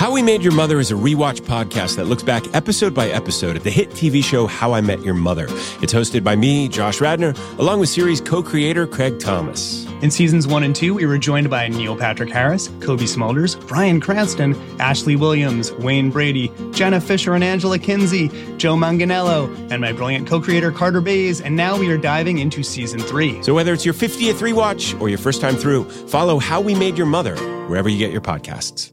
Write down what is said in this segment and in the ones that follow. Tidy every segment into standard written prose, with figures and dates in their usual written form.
How We Made Your Mother is a rewatch podcast that looks back episode by episode at the hit TV show How I Met Your Mother. It's hosted by me, Josh Radnor, along with series co-creator Craig Thomas. In seasons 1 and 2, we were joined by Neil Patrick Harris, Kobe Smulders, Bryan Cranston, Ashley Williams, Wayne Brady, Jenna Fisher and Angela Kinsey, Joe Manganiello, and my brilliant co-creator Carter Bays, and now we are diving into season 3. So whether it's your 50th rewatch or your first time through, follow How We Made Your Mother wherever you get your podcasts.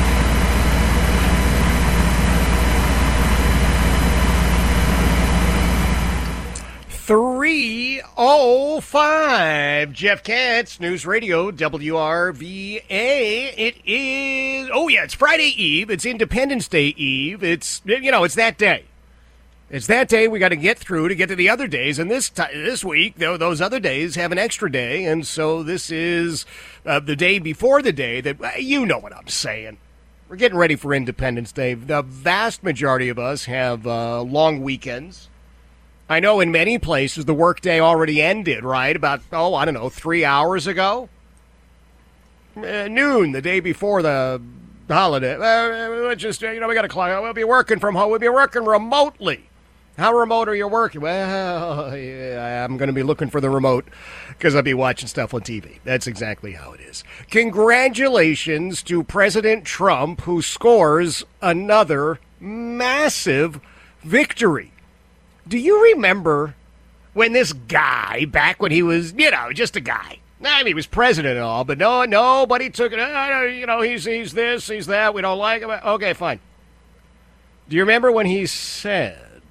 .305 Jeff Katz, News Radio, WRVA. It is, it's Friday Eve. It's Independence Day Eve. It's that day. It's that day we got to get through to get to the other days. And this week, those other days have an extra day. And so this is the day before the day that, you know what I'm saying. We're getting ready for Independence Day. The vast majority of us have long weekends. I know in many places the workday already ended, right? About, 3 hours ago? Noon, the day before the holiday. We got to clock. We'll be working from home. We'll be working remotely. How remote are you working? Well, yeah, I'm going to be looking for the remote because I'll be watching stuff on TV. That's exactly how it is. Congratulations to President Trump, who scores another massive victory. Do you remember when this guy, back when he was, just a guy, I mean, he was president and all, but nobody took it, he's this, he's that, we don't like him. Okay, fine. Do you remember when he said,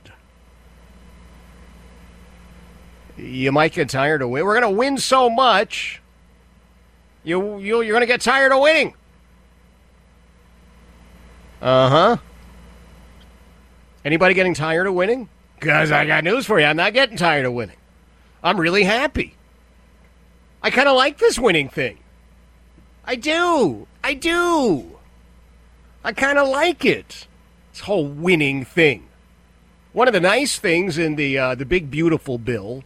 you might get tired of winning? We're going to win so much, you're going to get tired of winning. Uh-huh. Anybody getting tired of winning? Because I got news for you. I'm not getting tired of winning. I'm really happy. I kind of like this winning thing. I do. I kind of like it. This whole winning thing. One of the nice things in the big beautiful bill,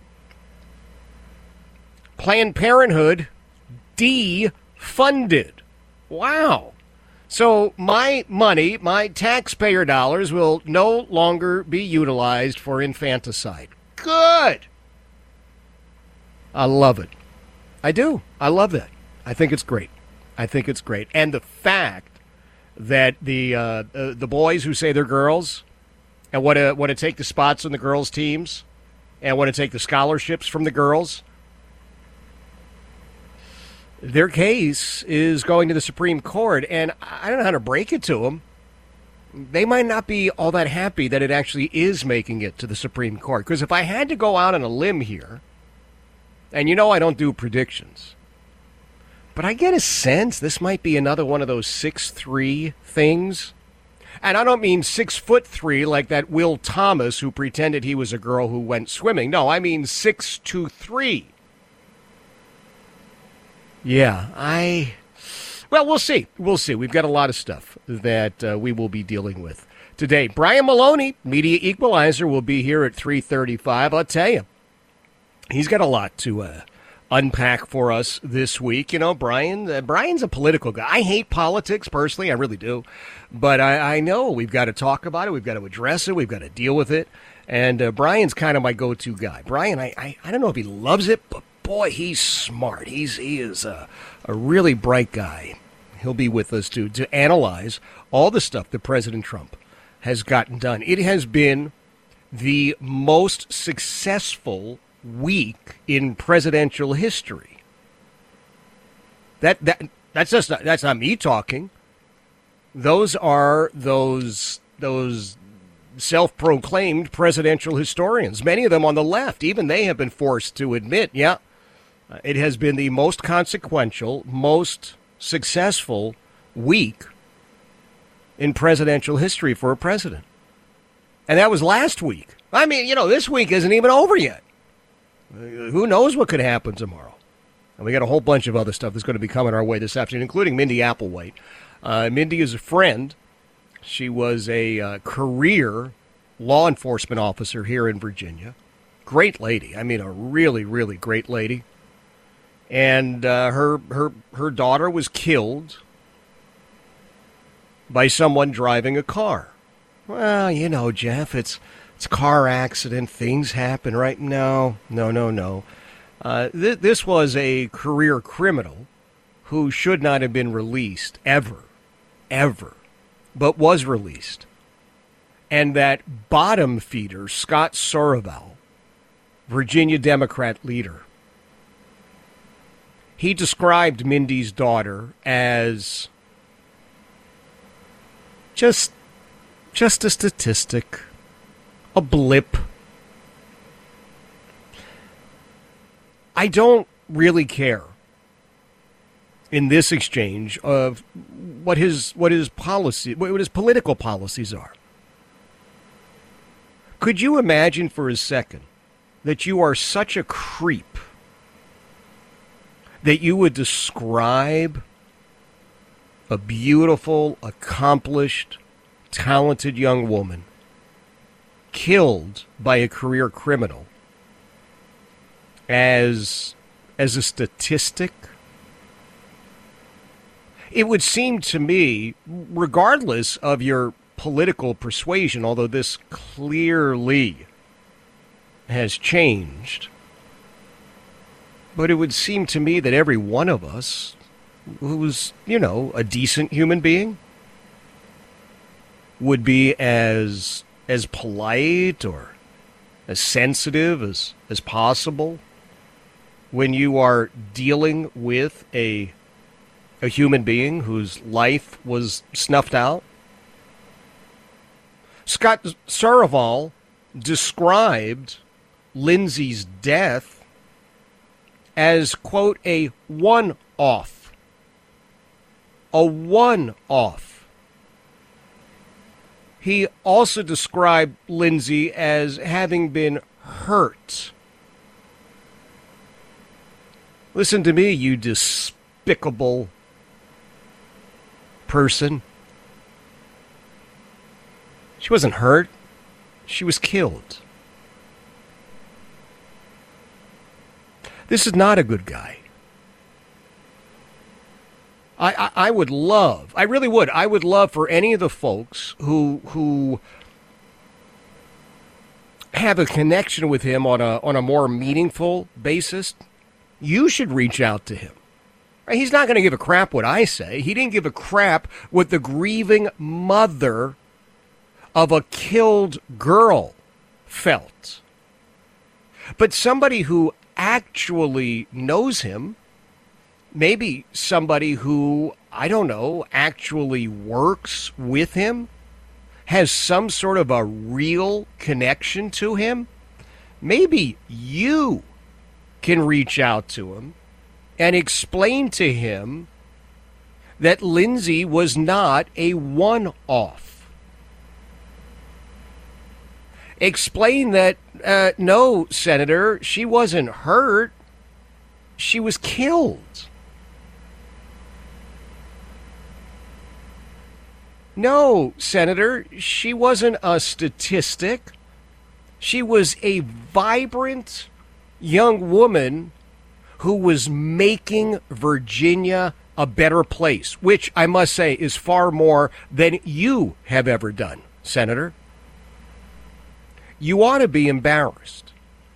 Planned Parenthood defunded. Wow. So my money, my taxpayer dollars, will no longer be utilized for infanticide. Good. I love it. I do. I love that. I think it's great. And the fact that the boys who say they're girls and want to take the spots on the girls' teams and want to take the scholarships from the girls, their case is going to the Supreme Court, and I don't know how to break it to them. They might not be all that happy that it actually is making it to the Supreme Court. Because if I had to go out on a limb here, and I don't do predictions, but I get a sense this might be another one of those 6'3" things. And I don't mean 6'3" like that Will Thomas who pretended he was a girl who went swimming. No, I mean 6'2'3". Yeah, we'll see. We've got a lot of stuff that we will be dealing with today. Brian Maloney, Media Equalizer, will be here at 3:35. I'll tell you, he's got a lot to unpack for us this week. Brian's a political guy. I hate politics, personally. I really do. But I know we've got to talk about it. We've got to address it. We've got to deal with it. And Brian's kind of my go-to guy. Brian, I don't know if he loves it, but boy, he's smart. He is a really bright guy. He'll be with us to analyze all the stuff that President Trump has gotten done. It has been the most successful week in presidential history. That's not me talking. Those are those self-proclaimed presidential historians. Many of them on the left, even they have been forced to admit, it has been the most consequential, most successful week in presidential history for a president. And that was last week. I mean, this week isn't even over yet. Who knows what could happen tomorrow? And we got a whole bunch of other stuff that's going to be coming our way this afternoon, including Mindy Applewhite. Mindy is a friend. She was a career law enforcement officer here in Virginia. Great lady. I mean, a really, really great lady. And her daughter was killed by someone driving a car. Well, you know, Jeff, it's a car accident. Things happen, right? No. This was a career criminal who should not have been released ever, but was released. And that bottom feeder, Scott Soroval, Virginia Democrat leader, he described Mindy's daughter as just a statistic, a blip. I don't really care in this exchange of what his political policies are. Could you imagine for a second that you are such a creep that you would describe a beautiful, accomplished, talented young woman killed by a career criminal as a statistic? It would seem to me, regardless of your political persuasion, although this clearly has changed, but it would seem to me that every one of us who's, a decent human being would be as polite or as sensitive as possible when you are dealing with a human being whose life was snuffed out. Scott Soroval described Lindsay's death as, quote, a one-off. A one-off. He also described Lindsay as having been hurt. Listen to me, you despicable person. She wasn't hurt. She was killed. This is not a good guy. I would love, I really would, I would love for any of the folks who have a connection with him on a more meaningful basis, you should reach out to him. He's not going to give a crap what I say. He didn't give a crap what the grieving mother of a killed girl felt. But somebody who actually knows him, maybe somebody who, I don't know, actually works with him, has some sort of a real connection to him, maybe you can reach out to him and explain to him that Lindsay was not a one-off. Explain that, no, Senator, she wasn't hurt. She was killed. No, Senator, she wasn't a statistic. She was a vibrant young woman who was making Virginia a better place, which I must say is far more than you have ever done, Senator. You ought to be embarrassed.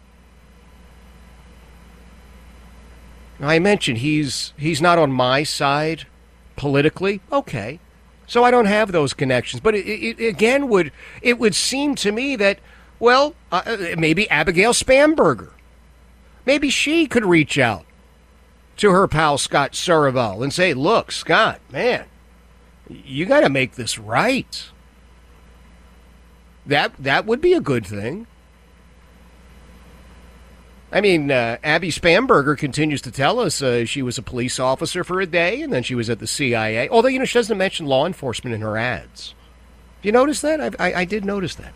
I mentioned he's not on my side politically. Okay. So I don't have those connections. But it would seem to me that, well, maybe Abigail Spanberger, maybe she could reach out to her pal Scott Soroval and say, look, Scott, man, you got to make this right. That would be a good thing. I mean, Abby Spanberger continues to tell us she was a police officer for a day, and then she was at the CIA. Although, she doesn't mention law enforcement in her ads. You notice that? I did notice that.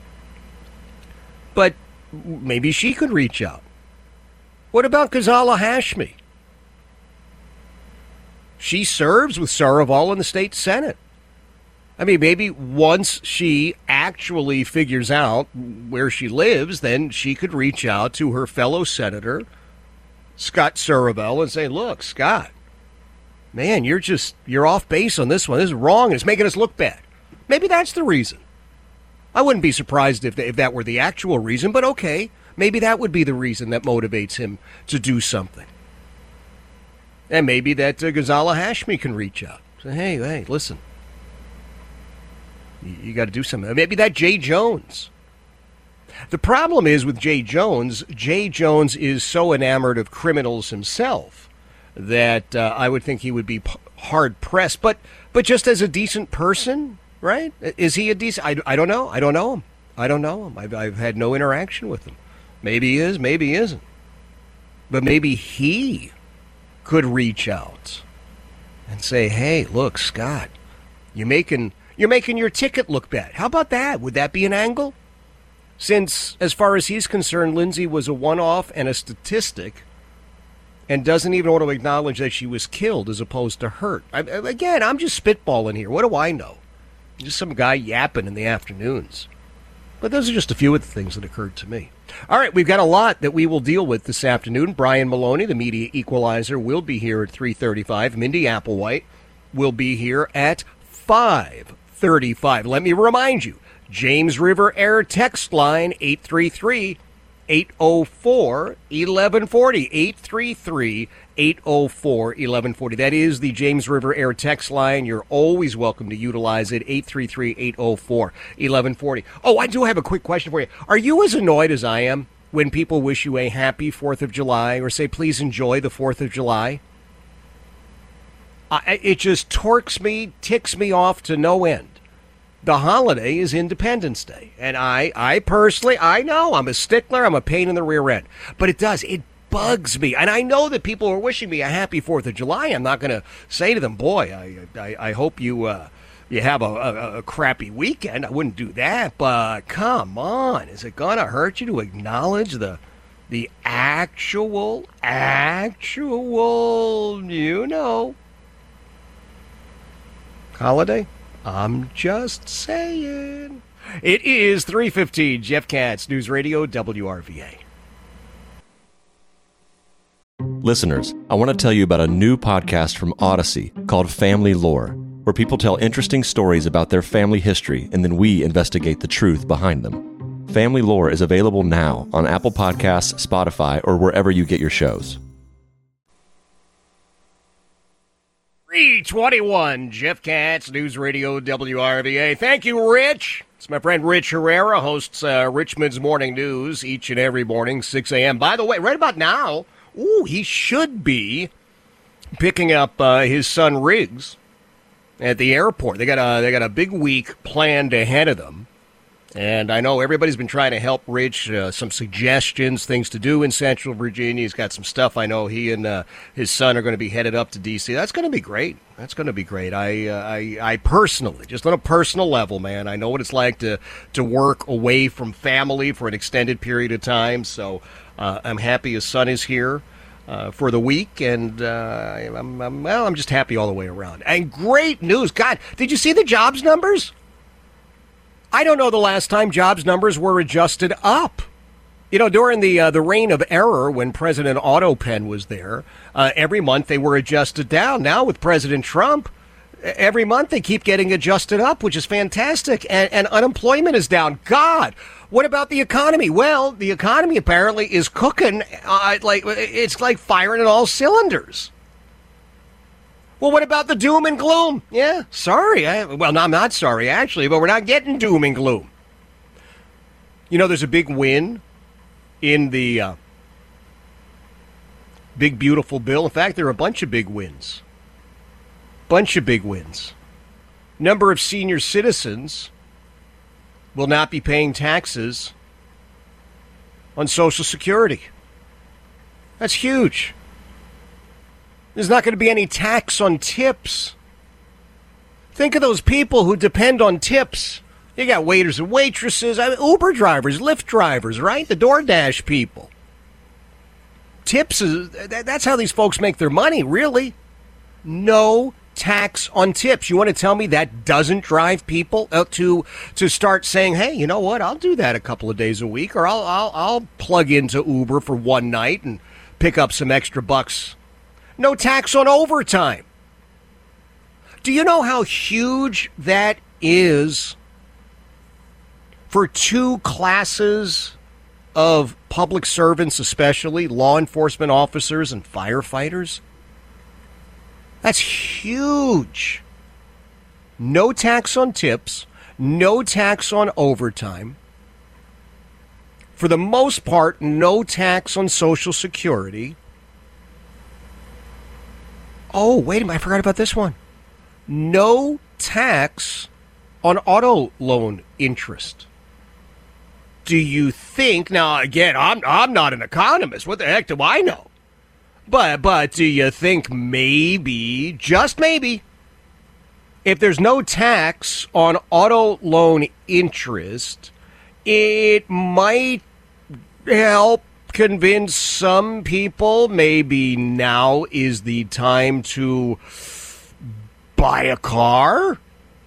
But maybe she could reach out. What about Ghazala Hashmi? She serves with Soroval in the state Senate. I mean, maybe once she actually figures out where she lives, then she could reach out to her fellow senator, Scott Soroval, and say, look, Scott, man, you're off base on this one. This is wrong, and it's making us look bad. Maybe that's the reason. I wouldn't be surprised if that were the actual reason, but okay, maybe that would be the reason that motivates him to do something. And maybe that Ghazala Hashmi can reach out. Say, hey, listen. You got to do something. Maybe that Jay Jones. The problem is with Jay Jones is so enamored of criminals himself that I would think he would be hard-pressed. But just as a decent person, right? Is he a decent? I don't know. I don't know him. I've had no interaction with him. Maybe he is, maybe he isn't. But maybe he could reach out and say, hey, look, Scott, you're making your ticket look bad. How about that? Would that be an angle? Since, as far as he's concerned, Lindsay was a one-off and a statistic and doesn't even want to acknowledge that she was killed as opposed to hurt. Again, I'm just spitballing here. What do I know? Just some guy yapping in the afternoons. But those are just a few of the things that occurred to me. All right, we've got a lot that we will deal with this afternoon. Brian Maloney, the media equalizer, will be here at 3:35. Mindy Applewhite will be here at 5:35. Let me remind you, James River Air text line 833-804-1140. 833-804-1140. That is the James River Air text line. You're always welcome to utilize it. 833-804-1140. Oh, I do have a quick question for you. Are you as annoyed as I am when people wish you a happy 4th of July or say, please enjoy the 4th of July? It just ticks me off to no end. The holiday is Independence Day. And I personally, I know I'm a stickler. I'm a pain in the rear end. But it bugs me. And I know that people are wishing me a happy 4th of July. I'm not going to say to them, boy, I hope you have a crappy weekend. I wouldn't do that. But come on. Is it going to hurt you to acknowledge the actual, holiday? I'm just saying. It is 3:15. Jeff Katz, News Radio, WRVA. Listeners, I want to tell you about a new podcast from Odyssey called Family Lore, where people tell interesting stories about their family history and then we investigate the truth behind them. Family Lore is available now on Apple Podcasts, Spotify, or wherever you get your shows. 3:21, Jeff Katz, News Radio, WRVA. Thank you, Rich. It's my friend Rich Herrera, hosts Richmond's Morning News each and every morning, 6 a.m. By the way, right about now, he should be picking up his son Riggs at the airport. They got a big week planned ahead of them. And I know everybody's been trying to help Rich, some suggestions, things to do in Central Virginia. He's got some stuff. I know he and his son are going to be headed up to D.C. That's going to be great. I personally, just on a personal level, man, I know what it's like to work away from family for an extended period of time. So I'm happy his son is here for the week, and I'm just happy all the way around. And great news. God, did you see the jobs numbers? I don't know the last time jobs numbers were adjusted up. You know, during the reign of error when President Autopen was there, every month they were adjusted down. Now with President Trump, every month they keep getting adjusted up, which is fantastic. And unemployment is down. God, what about the economy? Well, the economy apparently is cooking. It's like firing on all cylinders. Well, what about the doom and gloom? Yeah, sorry. I'm not sorry, actually, but we're not getting doom and gloom. You know, there's a big win in the big, beautiful bill. In fact, there are a bunch of big wins. Number of senior citizens will not be paying taxes on Social Security. That's huge. There's not going to be any tax on tips. Think of those people who depend on tips. You got waiters and waitresses, Uber drivers, Lyft drivers, right? The DoorDash people. Tips, that's how these folks make their money, really. No tax on tips. You want to tell me that doesn't drive people to start saying, hey, you know what? I'll do that a couple of days a week, or I'll plug into Uber for one night and pick up some extra bucks. No tax on overtime. Do you know how huge that is for two classes of public servants, especially law enforcement officers and firefighters? That's huge. No tax on tips, no tax on overtime. For the most part, no tax on Social Security. Oh, wait a minute, I forgot about this one. No tax on auto loan interest. Do you think, now again, I'm not an economist, what the heck do I know? But do you think maybe, just maybe, if there's no tax on auto loan interest, it might help convince some people maybe now is the time to buy a car?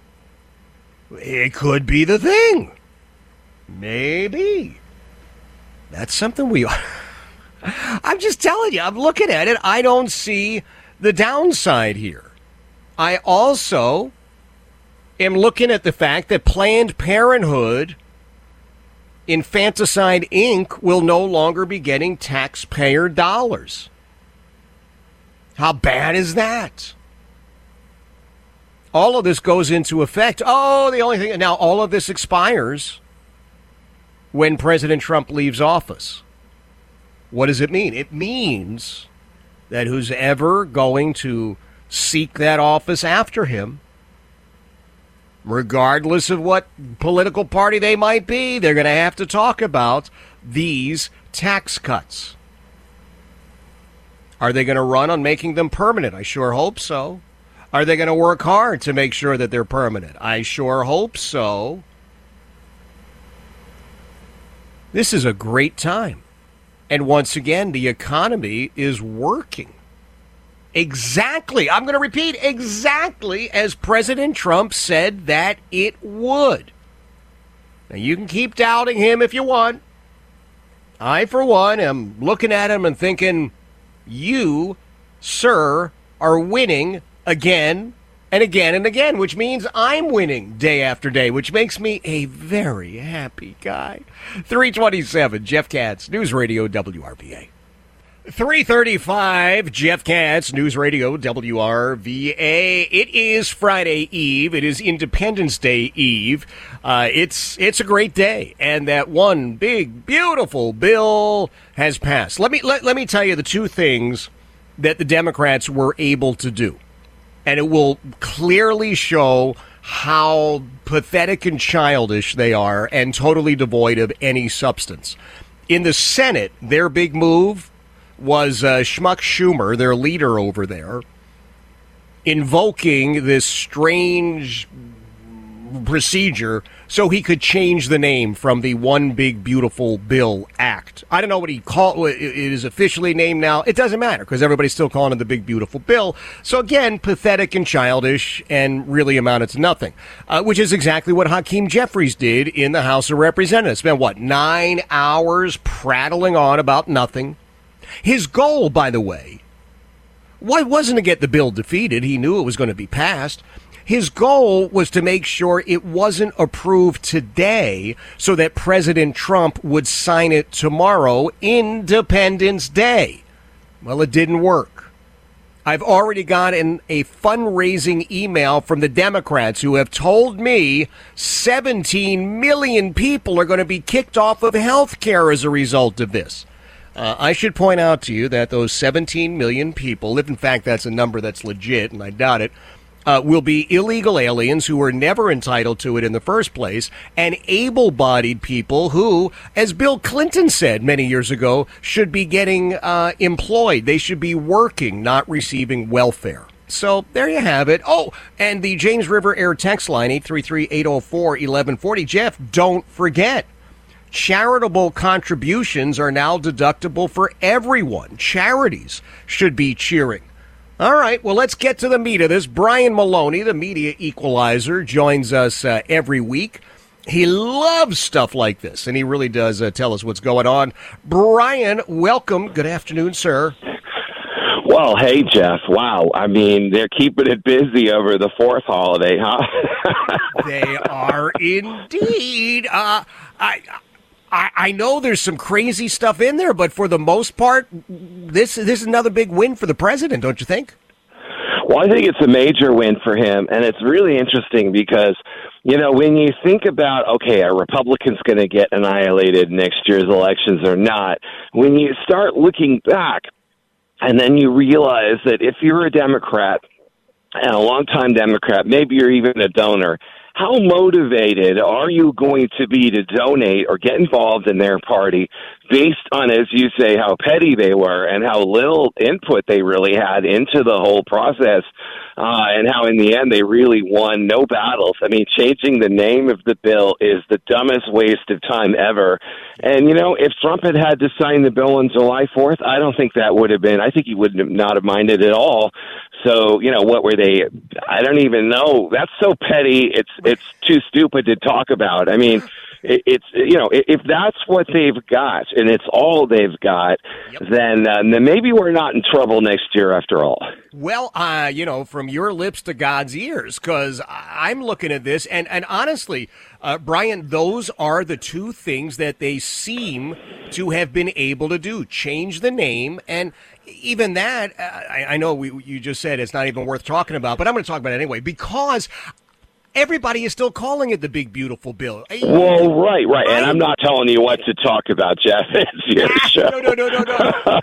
It could be the thing. Maybe. That's something we... I'm just telling you, I'm looking at it. I don't see the downside here. I also am looking at the fact that Planned Parenthood, Infanticide Inc. will no longer be getting taxpayer dollars. How bad is that? All of this goes into effect. Oh, the only thing... Now, all of this expires when President Trump leaves office. What does it mean? It means that who's ever going to seek that office after him, regardless of what political party they might be, they're going to have to talk about these tax cuts. Are they going to run on making them permanent? I sure hope so. Are they going to work hard to make sure that they're permanent? I sure hope so. This is a great time. And once again, the economy is working. Exactly. I'm going to repeat, exactly as President Trump said that it would. Now, you can keep doubting him if you want. I, for one, am looking at him and thinking, you, sir, are winning again and again and again, which means I'm winning day after day, which makes me a very happy guy. 327, Jeff Katz, News Radio WRVA. 335, Jeff Katz, News Radio WRVA. It is Friday Eve. It is Independence Day Eve. It's a great day, and that one big, beautiful bill has passed. Let me tell you the two things that the Democrats were able to do. And it will clearly show how pathetic and childish they are and totally devoid of any substance. In the Senate, their big move was Schmuck Schumer, their leader over there, invoking this strange procedure so he could change the name from the One Big Beautiful Bill Act. I don't know what it is officially named now. It doesn't matter because everybody's still calling it the Big Beautiful Bill. So again, pathetic and childish and really amounted to nothing, which is exactly what Hakeem Jeffries did in the House of Representatives. Spent, 9 hours prattling on about nothing. His goal, by the way, wasn't to get the bill defeated. He knew it was going to be passed. His goal was to make sure it wasn't approved today so that President Trump would sign it tomorrow, Independence Day. Well, it didn't work. I've already gotten a fundraising email from the Democrats who have told me 17 million people are going to be kicked off of health care as a result of this. I should point out to you that those 17 million people, if in fact that's a number that's legit, and I doubt it, will be illegal aliens who were never entitled to it in the first place, and able-bodied people who, as Bill Clinton said many years ago, should be getting employed. They should be working, not receiving welfare. So there you have it. Oh, and the James River Air text line, 833-804-1140. Jeff, don't forget, charitable contributions are now deductible for everyone. Charities should be cheering. All right, well, let's get to the meat of this. Brian Maloney, the media equalizer, joins us every week. He loves stuff like this, and he really does tell us what's going on. Brian, welcome. Good afternoon, sir. Well, hey, Jeff. Wow. I mean, they're keeping it busy over the 4th holiday, huh? They are indeed. I know there's some crazy stuff in there, but for the most part, this is another big win for the president, don't you think? Well, I think it's a major win for him, and it's really interesting because, you know, when you think about, okay, are Republicans going to get annihilated next year's elections or not, when you start looking back, and then you realize that if you're a Democrat, and a longtime Democrat, maybe you're even a donor, how motivated are you going to be to donate or get involved in their party based on, as you say, how petty they were and how little input they really had into the whole process, and how in the end they really won no battles? I mean, changing the name of the bill is the dumbest waste of time ever. And, you know, if Trump had had to sign the bill on July 4th, I don't think that would have been, I think he would not have minded at all. So, you know, what were they? I don't even know. That's so petty. It's too stupid to talk about. I mean, it's, you know, if that's what they've got and it's all they've got, then maybe we're not in trouble next year after all. Well, you know, from your lips to God's ears, because I'm looking at this, and honestly, Brian, those are the two things that they seem to have been able to do: change the name, and even that, I know you just said it's not even worth talking about, but I'm going to talk about it anyway, because everybody is still calling it the big, beautiful bill. Well, right. And I'm not telling you what to talk about, Jeff. It's your show. No.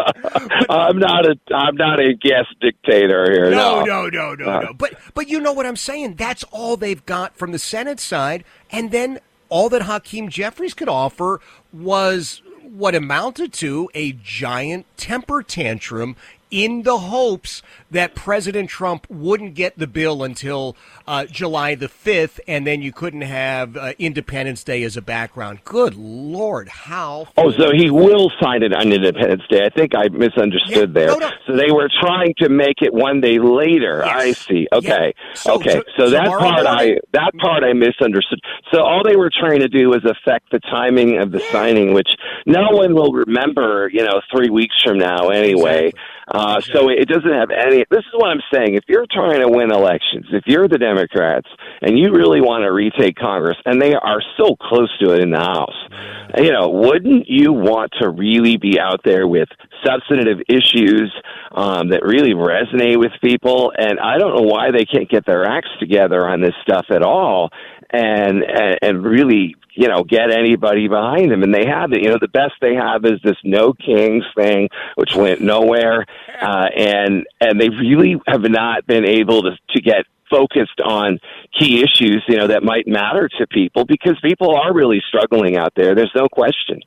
I'm not a guest dictator here. No. But you know what I'm saying? That's all they've got from the Senate side, and then all that Hakeem Jeffries could offer was what amounted to a giant temper tantrum in the hopes that President Trump wouldn't get the bill until July the 5th, and then you couldn't have Independence Day as a background. Good Lord, how... Oh, so he will sign it on Independence Day. I think I misunderstood there. No. So they were trying to make it one day later. Yes. I see. Okay. Yeah. So that part I misunderstood. So all they were trying to do was affect the timing of the signing, which no one will remember, 3 weeks from now anyway. Exactly. So it doesn't have any... This is what I'm saying. If you're trying to win elections, if you're the Democrats, and you really want to retake Congress, and they are so close to it in the House, wouldn't you want to really be out there with substantive issues that really resonate with people? And I don't know why they can't get their acts together on this stuff at all and really... get anybody behind them. And they have it. The best they have is this No Kings thing, which went nowhere. And they really have not been able to get focused on key issues, that might matter to people, because people are really struggling out there. There's no question.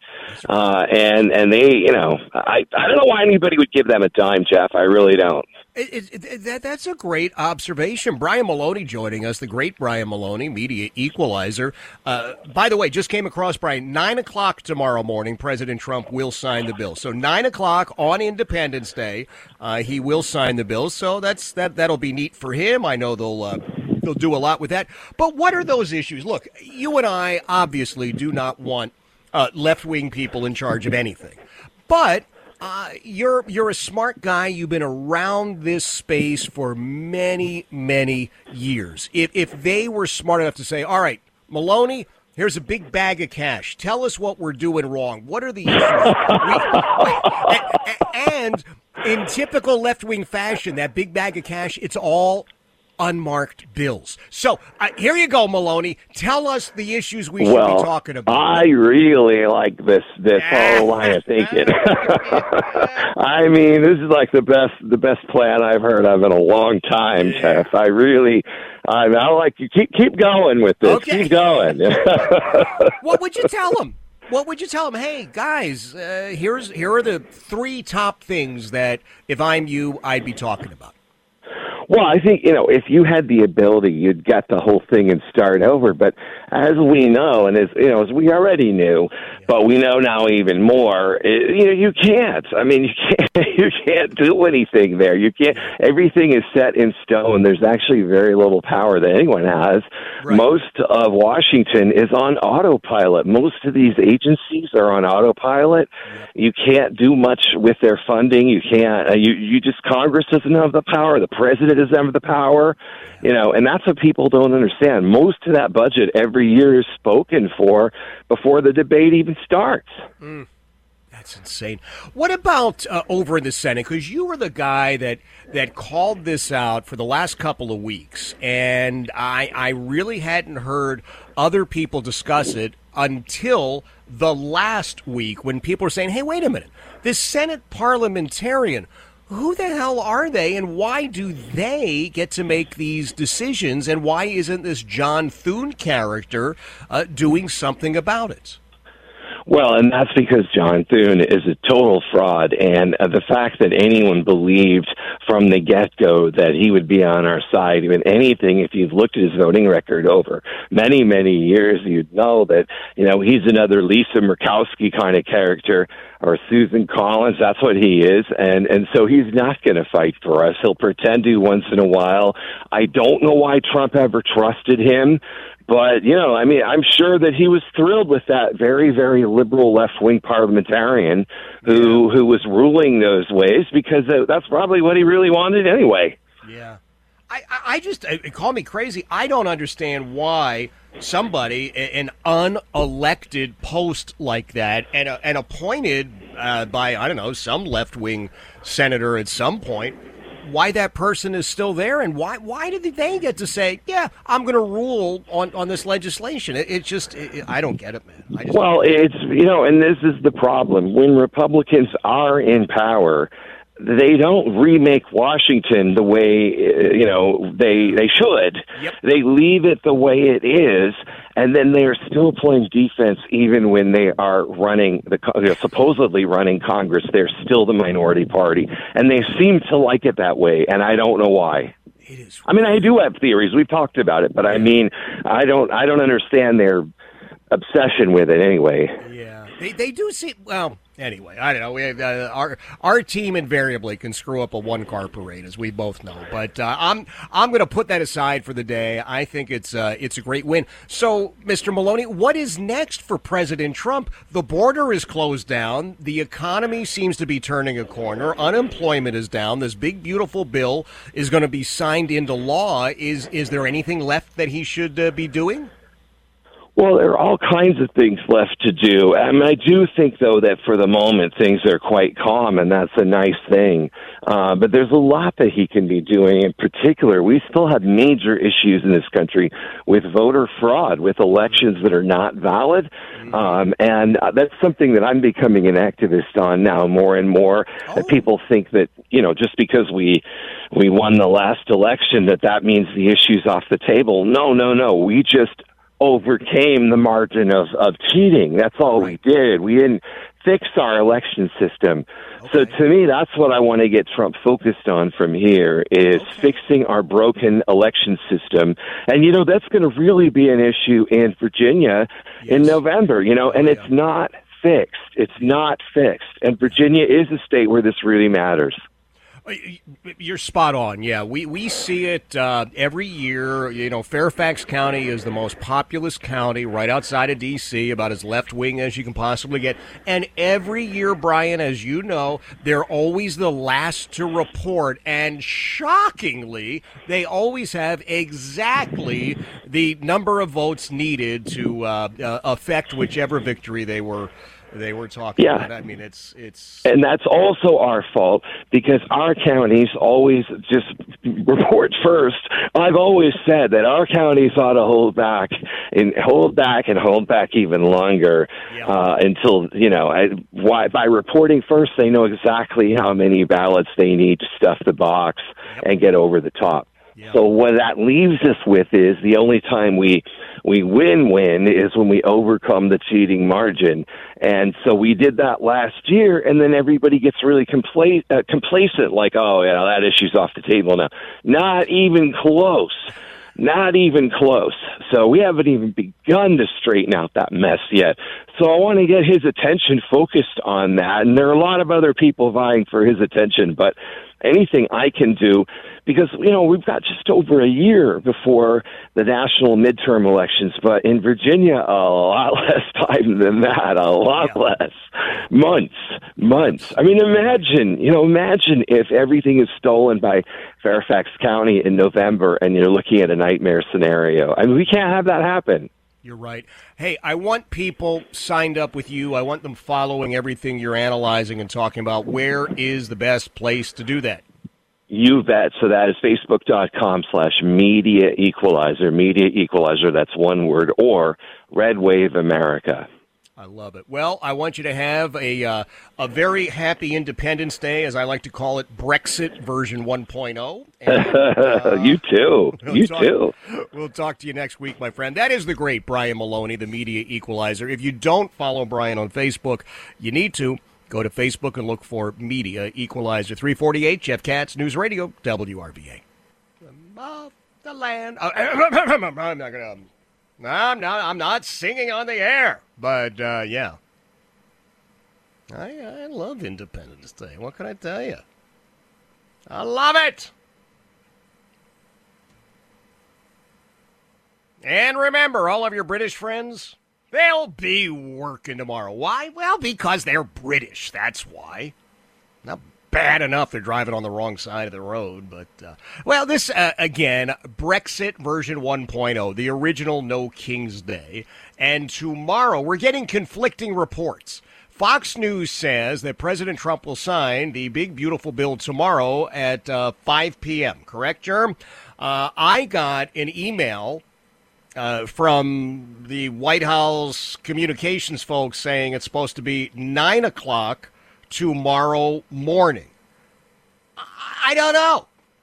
And they, I don't know why anybody would give them a dime, Jeff. I really don't. That's a great observation. Brian Maloney joining us, the great Brian Maloney, media equalizer. By the way, just came across, Brian, 9 o'clock tomorrow morning, President Trump will sign the bill. So 9 o'clock on Independence Day, he will sign the bill. So that'll be neat for him. I know they'll do a lot with that. But what are those issues? Look, you and I obviously do not want left-wing people in charge of anything. But you're a smart guy. You've been around this space for many, many years. If they were smart enough to say, all right, Maloney, here's a big bag of cash. Tell us what we're doing wrong. What are the issues? And in typical left-wing fashion, that big bag of cash, it's all unmarked bills. So here you go, Maloney. Tell us the issues we should be talking about. I really like this whole line of thinking. I mean, this is like the best plan I've heard of in a long time, Jeff. I like you. Keep going with this. Okay. Keep going. What would you tell them? What would you tell them? Hey, guys, here are the 3 top things that if I'm you, I'd be talking about. Well, I think, if you had the ability, you'd get the whole thing and start over. But as we know, and as we already knew, but we know now even more, you can't. I mean, you can't do anything there. You can't. Everything is set in stone. There's actually very little power that anyone has Right. Most of Washington is on autopilot. Most of these agencies are on autopilot. Yep. You can't do much with their funding. You can't. You just Congress doesn't have the power. The president doesn't have the power. And that's what people don't understand. Most of that budget every year is spoken for before the debate even starts. That's insane. What about over in the Senate? Because you were the guy that called this out for the last couple of weeks, and I really hadn't heard other people discuss it until the last week when people were saying, hey, wait a minute, this Senate parliamentarian, who the hell are they, and why do they get to make these decisions, and why isn't this John Thune character doing something about it? Well, and that's because John Thune is a total fraud, and the fact that anyone believed from the get-go that he would be on our side, even anything, if you've looked at his voting record over many, many years, you'd know that, he's another Lisa Murkowski kind of character, or Susan Collins. That's what he is, and so he's not going to fight for us. He'll pretend to once in a while. I don't know why Trump ever trusted him. But, I'm sure that he was thrilled with that very, very liberal left-wing parliamentarian who was ruling those ways, because that's probably what he really wanted anyway. Yeah. I just, call me crazy, I don't understand why somebody, an unelected post like that, and appointed by, I don't know, some left-wing senator at some point, why that person is still there, and why did they get to say, yeah, I'm going to rule on this legislation? I don't get it, man. It's, and this is the problem. When Republicans are in power, they don't remake Washington the way, they should. Yep. They leave it the way it is, and then they are still playing defense even when they are supposedly running Congress. They're still the minority party, and they seem to like it that way, and I don't know why. It is. I do have theories. We've talked about it, but I don't understand their obsession with it anyway. Yeah, they do see. Well, anyway, I don't know. We have, our team invariably can screw up a one-car parade, as we both know. But I'm going to put that aside for the day. I think it's a great win. So, Mr. Maloney, what is next for President Trump? The border is closed down. The economy seems to be turning a corner. Unemployment is down. This big, beautiful bill is going to be signed into law. Is there anything left that he should be doing? Well, there are all kinds of things left to do. I do think, though, that for the moment things are quite calm, and that's a nice thing. But there's a lot that he can be doing. In particular, we still have major issues in this country with voter fraud, with elections that are not valid. And that's something that I'm becoming an activist on now more and more. That people think that, just because we won the last election, that means the issue's off the table. No. We just overcame the margin of cheating. That's all we did. We didn't fix our election system. Okay. So to me, that's what I want to get Trump focused on from here is fixing our broken election system. And, that's going to really be an issue in Virginia in November, and it's not fixed. It's not fixed. And Virginia is a state where this really matters. You're spot on. Yeah, we see it every year. Fairfax County is the most populous county right outside of D.C., about as left-wing as you can possibly get. And every year, Brian, as you know, they're always the last to report. And shockingly, they always have exactly the number of votes needed to affect whichever victory they were talking about. I mean, it's and that's also our fault because our counties always just report first. I've always said that our counties ought to hold back even longer until by reporting first, they know exactly how many ballots they need to stuff the box and get over the top. So what that leaves us with is the only time we win is when we overcome the cheating margin. And so we did that last year, and then everybody gets really complacent, like, that issue's off the table now. Not even close. Not even close. So we haven't even begun to straighten out that mess yet. So I want to get his attention focused on that. And there are a lot of other people vying for his attention, but anything I can do, because, we've got just over a year before the national midterm elections, but in Virginia, a lot less time than that, a lot less. Months. I mean, imagine if everything is stolen by Fairfax County in November and you're looking at a nightmare scenario. I mean, we can't have that happen. You're right. Hey, I want people signed up with you. I want them following everything you're analyzing and talking about. Where is the best place to do that? You bet. So that is Facebook.com/Media Equalizer. Media Equalizer, that's one word, or Red Wave America. I love it. Well, I want you to have a very happy Independence Day, as I like to call it, Brexit version 1.0. And, you too. Too. We'll talk to you next week, my friend. That is the great Brian Maloney, the Media Equalizer. If you don't follow Brian on Facebook, you need to. Go to Facebook and look for Media Equalizer. 348, Jeff Katz, News Radio, WRVA. Of the land. I'm not singing on the air, but yeah. I love Independence Day. What can I tell you? I love it. And remember, all of your British friends, they'll be working tomorrow. Why? Well, because they're British. That's why. Not bad enough they're driving on the wrong side of the road. But, this, again, Brexit version 1.0, the original No King's Day. And tomorrow, we're getting conflicting reports. Fox News says that President Trump will sign the big, beautiful bill tomorrow at 5 p.m. Correct, Jerm? I got an email from the White House communications folks saying it's supposed to be 9 o'clock tomorrow morning. I don't know.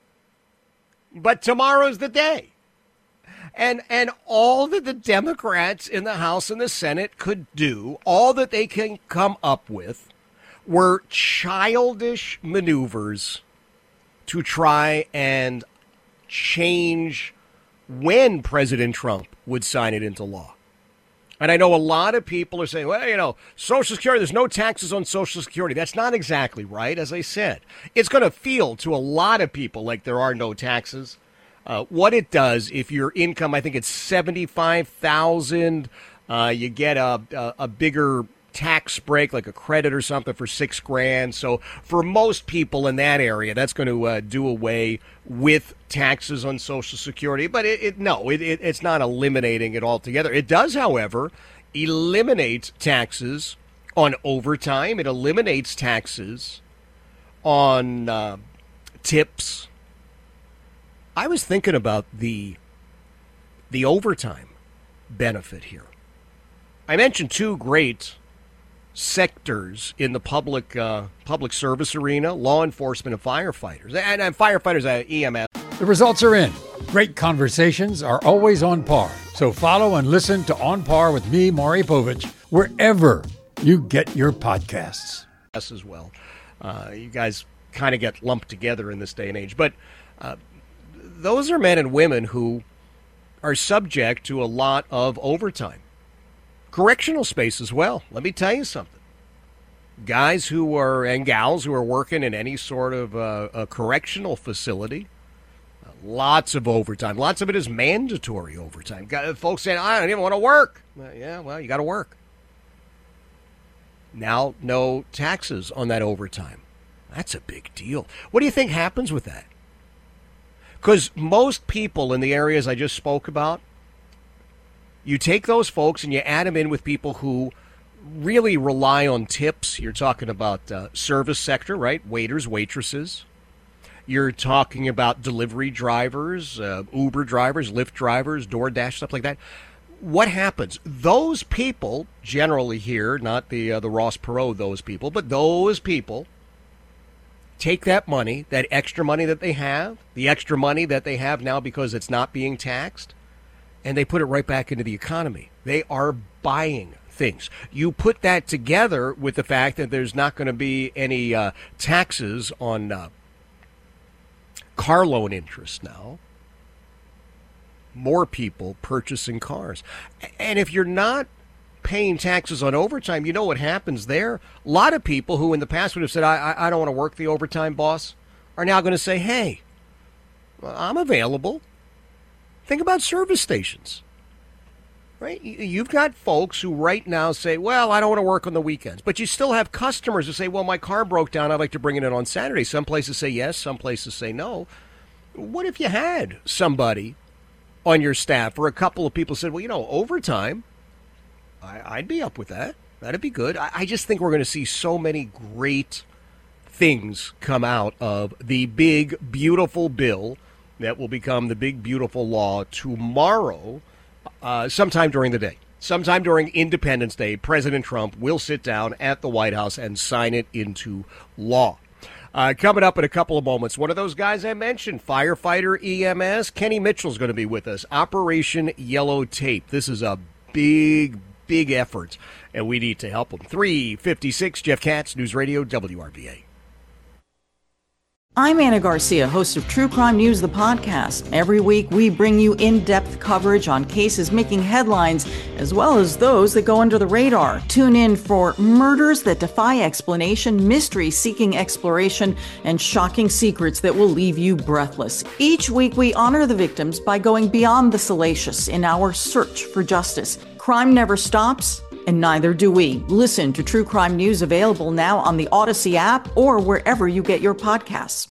But tomorrow's the day. And all that the Democrats in the House and the Senate could do, all that they can come up with, were childish maneuvers to try and change when President Trump would sign it into law. And I know a lot of people are saying, well, Social Security, there's no taxes on Social Security. That's not exactly right, as I said. It's going to feel to a lot of people like there are no taxes. What it does, if your income, I think it's $75,000, you get a bigger tax break, like a credit or something for $6,000. So for most people in that area, that's going to do away with taxes on Social Security. But it's not eliminating it altogether. It does, however, eliminate taxes on overtime. It eliminates taxes on tips. I was thinking about the overtime benefit here. I mentioned two great sectors in the public service arena: law enforcement and firefighters. And firefighters, EMS. The results are in. Great conversations are always on par. So follow and listen to On Par with me, Maury Povich, wherever you get your podcasts. As well. You guys kind of get lumped together in this day and age. But those are men and women who are subject to a lot of overtime. Correctional space as well. Let me tell you something. Guys and gals who are working in any sort of a correctional facility, lots of overtime. Lots of it is mandatory overtime. Folks saying, I don't even want to work. Yeah, well, you got to work. Now, no taxes on that overtime. That's a big deal. What do you think happens with that? Because most people in the areas I just spoke about, you take those folks and you add them in with people who really rely on tips. You're talking about service sector, right? Waiters, waitresses. You're talking about delivery drivers, Uber drivers, Lyft drivers, DoorDash, stuff like that. What happens? Those people, generally here, not the Ross Perot, those people, but those people take that money, that extra money that they have, the extra money that they have now because it's not being taxed, and they put it right back into the economy. They are buying things. You put that together with the fact that there's not going to be any taxes on car loan interest now. more people purchasing cars. And if you're not paying taxes on overtime, you know what happens there? A lot of people who in the past would have said, I don't want to work the overtime, boss, are now going to say, hey, I'm available. Think about service stations, right? You've got folks who right now say, well, I don't want to work on the weekends. But you still have customers who say, well, my car broke down. I'd like to bring it in on Saturday. Some places say yes. Some places say no. What if you had somebody on your staff or a couple of people said, well, overtime, I'd be up with that. That'd be good. I just think we're going to see so many great things come out of the big, beautiful bill that will become the big, beautiful law tomorrow, sometime during the day. Sometime during Independence Day, President Trump will sit down at the White House and sign it into law. Coming up in a couple of moments, one of those guys I mentioned, firefighter EMS, Kenny Mitchell's going to be with us. Operation Yellow Tape. This is a big effort, and we need to help him. 3:56, Jeff Katz, News Radio, WRVA. I'm Anna Garcia, host of True Crime News, the podcast. Every week, we bring you in-depth coverage on cases making headlines, as well as those that go under the radar. Tune in for murders that defy explanation, mysteries seeking exploration, and shocking secrets that will leave you breathless. Each week, we honor the victims by going beyond the salacious in our search for justice. Crime never stops, and neither do we. Listen to True Crime News, available now on the Odyssey app or wherever you get your podcasts.